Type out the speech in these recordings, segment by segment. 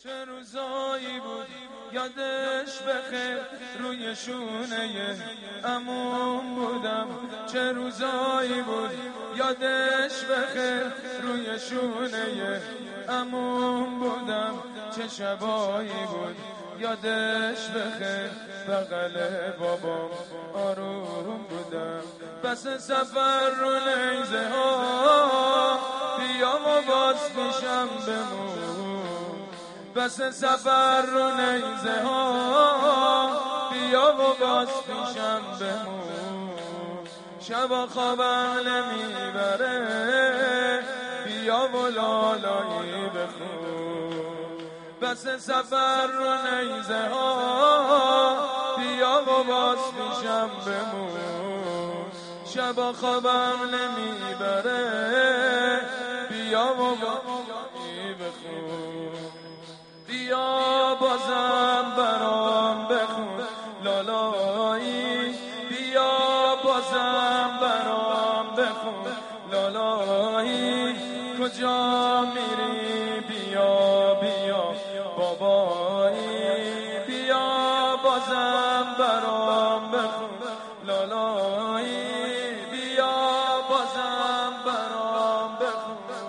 چه روزایی بود یادش بخیر روی شونه عموم بودم. چه روزایی بود یادش بخیر روی شونه عموم بودم. چه شبایی بود یادش بخیر بغل بابام آروم بودم. بس سفر رو نیزه ها بیا و باز پیشم بمون. بس سفر رو نیزه ها بیا و باز پیشم بمون. شبا خوابم نمیبره بیا و لالایی بخون. بس سفر رو نیزه ها بیا و باز پیشم بمون. شبا خوابم نمیبره بیا و لالایی بخون. بیا بازم برام بخون لالایی. بیا بازم برام بخون لالایی. کجا میری بیا بیا بابایی. بیا بازم برام بخون لالایی. بیا بازم برام بخون.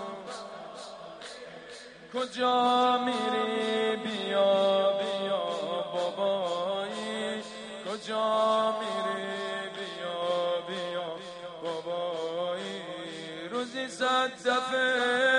کجا میری بیا بیا بابایی. کجا میری بیا بیا بابایی. روزی 100 دفعه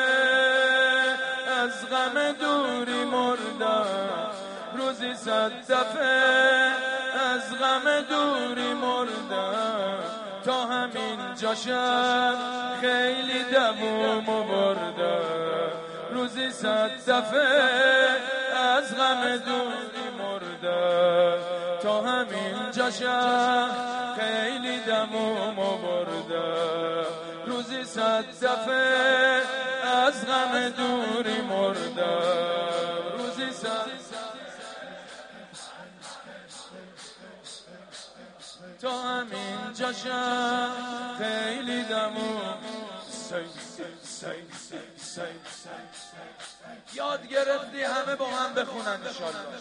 از غم دوری مردم. روزی 100 دفعه از غم دوری مردم. تا همین جاشم خیلی دوومو بردم. روزی 100 دفعه از غم دوری مردم. تا همین جاشم خیلی دمومو بردم. روزی 100 دفعه از غم دوری مردم. روزی 100 تا همین جاشم خیلی دموم. یاد گرفتی همه با هم بخونن انشالله.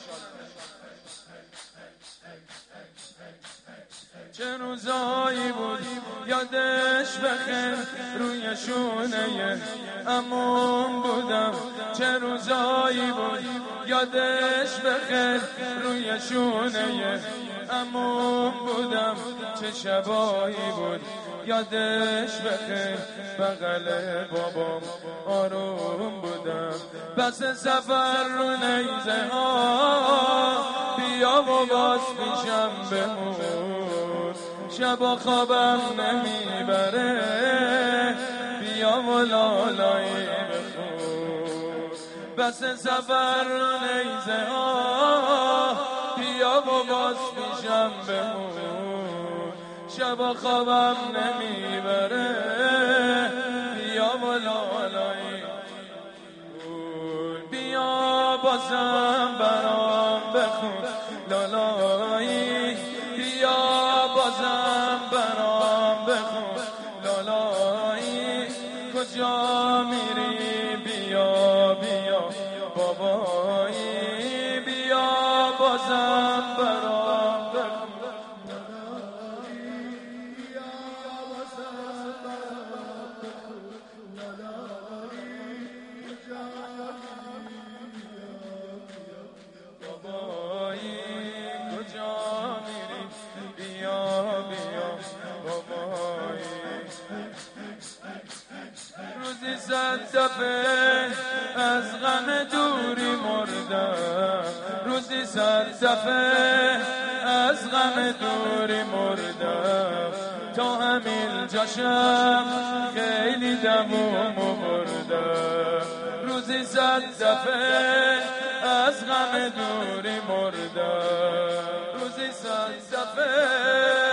چه روزایی بود یادش بخیر روی شونه عموم بودم. چه روزایی بود یادش بخیر روی شونه عموم بودم. چه شبایی بود یادش بخیر بغل بابام آروم بودم. بس سفر رو نیزه ها بیا و باز پیشم بمون. شبا خوابم نمیبره بیا و لالایی بخون. بس سفر رو نیزه ها بیا و باز پیشم بمون. شبا خوابم نمیبره بیا و لالایی. بیا بازم برام بخون لالایی. بیا بازم برام بخون لالایی. کجا میری بیا بیا بابایی. بیا بازم برام بخون بابایی. کجا میری بیا بیا بابایی. روزی 100 دفعه از غم دوری مردم. روزی 100 دفعه از غم دوری مردم. تا همین جاشم خیلی دمومو بردم. روزی 100 دفعه از غم دوری مردم. روزی 100 دفعه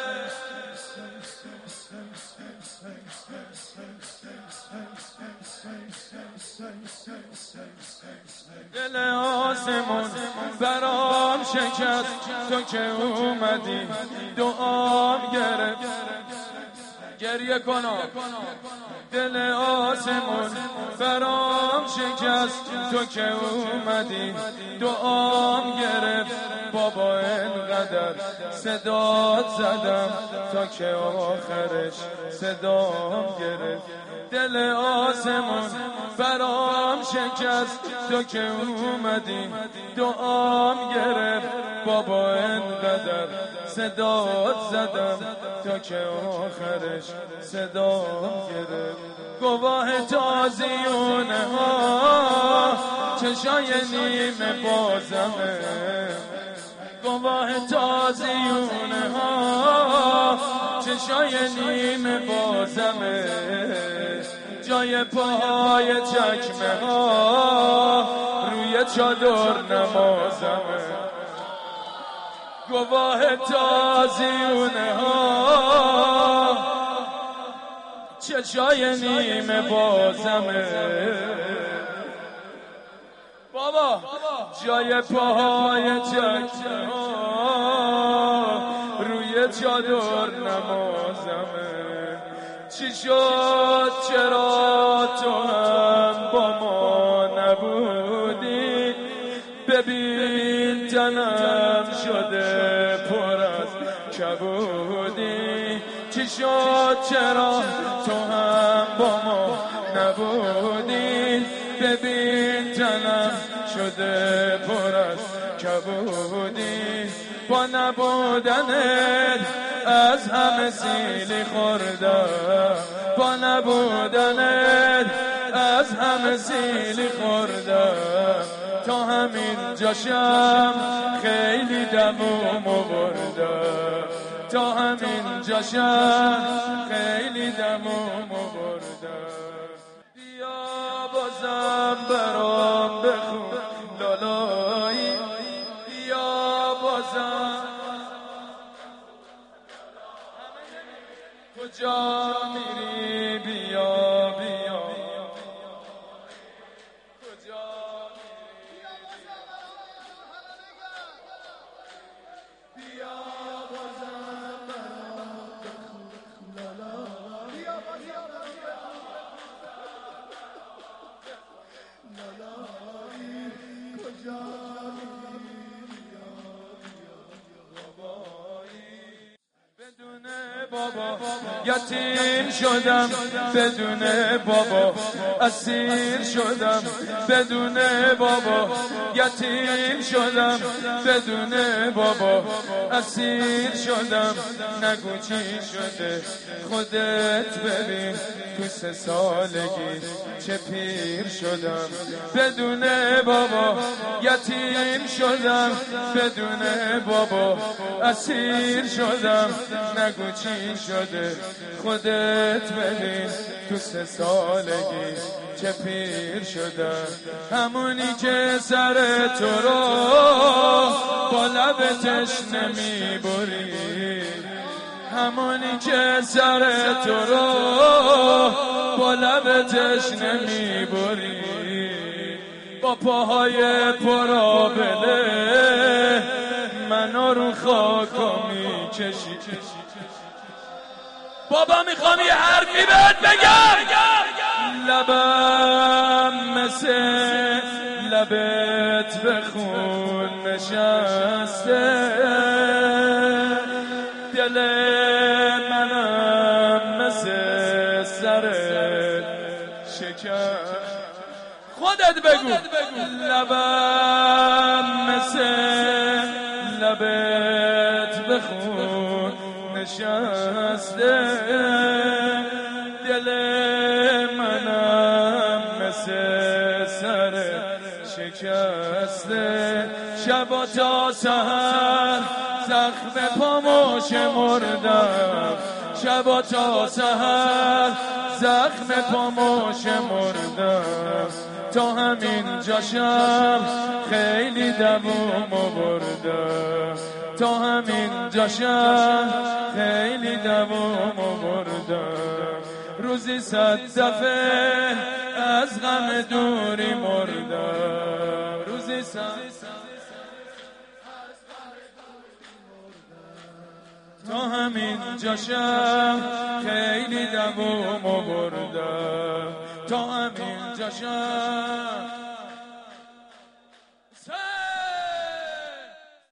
دل آسمون برام شکست تو که اومدی دعام گرفت. گریه کنم دل آسمون برام شکست تو که اومدی، دعام گرفت بابا انقدر صدات زدم تا که آخرش صدام گرفت. دل آسمون برام شکست تو که اومدی، دعام گرفت بابا انقدر صدات زدم تا که آخرش صدام گرفت. گواه تازیونه ها چشای نیمه بازمه، گواه تازیونه ها چشای نیمه بازمه، جای پاهای چکمه ها روی چادر نمازمه. گواه تازیونه ها چشای نیمه بازمه، بابا جای پاهای چکمه ها روی چادر نمازمه. چی شد چرا تو هم با ما نبودی؟ ببین تنم شده پر از کبودی. چی شد چرا تو هم با ما نبودی؟ ببین تنم شده پر از کبودی. با نبودنت از همه سیلی خوردم، با نبودنت از همه سیلی خوردم. تا همین جاشم خیلی دمومو بردم، تا همین جاشم خیلی دمومو بردم. بیا بازم برام بخون لالایی، بیا بازم کجا میری؟ بیا بیا کجا میری؟ بیا بازم برام بخون لالا، بیا لالایی کجا میری؟ بیا بابایی. بدون بابا یتیم شدم، بدون بابا اسیر شدم، بدون بابا یتیم شدم، بدون بابا اسیر شدم. نگو چی شده خودت ببین، تو 3 سالگی چه پیر شدم. بدون بابا یتیم شدم، بدون بابا اسیر شدم. نگو چی شده خودت ببین، تو 3 سالگی چه پیر شدم. همونی که سر تو رو با لب تشنه میبری، همونی که سر تو رو با لب تشنه میبری. با پاهای پرآبله منو رو خاکا میکشی. بابا میخوام یه حرفی بهت بگم، لبم مثل لبت به خون نشسته، دل منم مثل سر شکر. خودت بگو. لبم مثل لبت به خون نشسته، دل منم مثل سر شکسته. شبا تا سحر زخم پامو شمردم، شبا تا سحر زخم پامو شمردم. تا همین جاشم خیلی دوومو بردم، تا همین جاشم خیلی دوومو بردم. روزی 100 دفعه از غم دوری مردم، روزی 100 تا همین جاشم خیلی دوومو بردم، تا همین جاشم